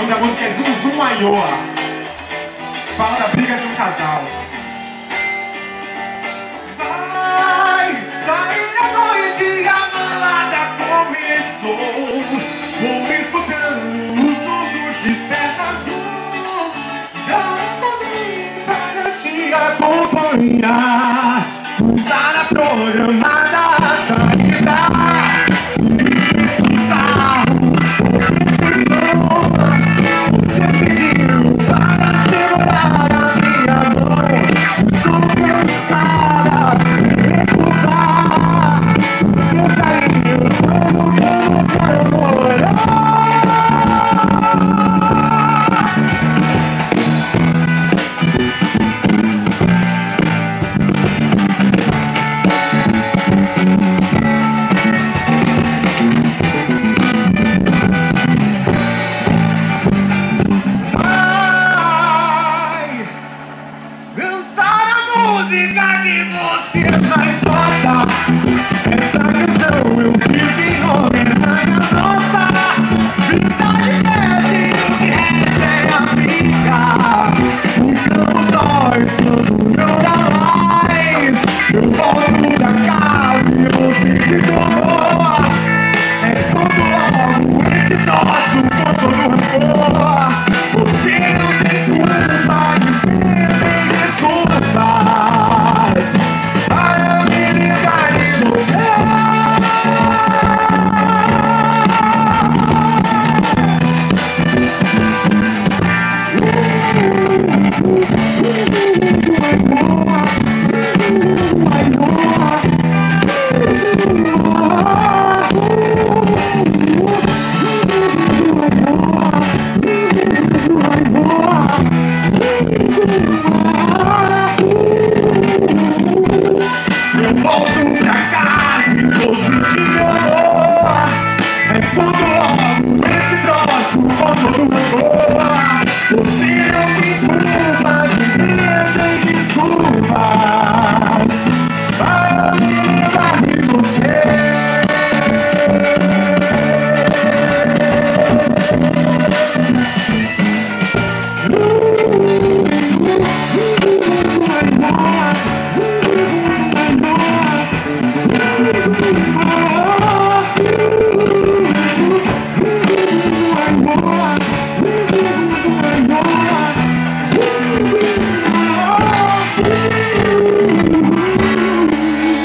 nome da música é Zum Zum Aioa. Fala da briga de um casal. Vai sair a noite, a balada começou. Vou escutando o som do despertador. Já também para te acompanhar. Estará programada a saída. Música que você mais gosta. Essa canção eu fiz em homenagem a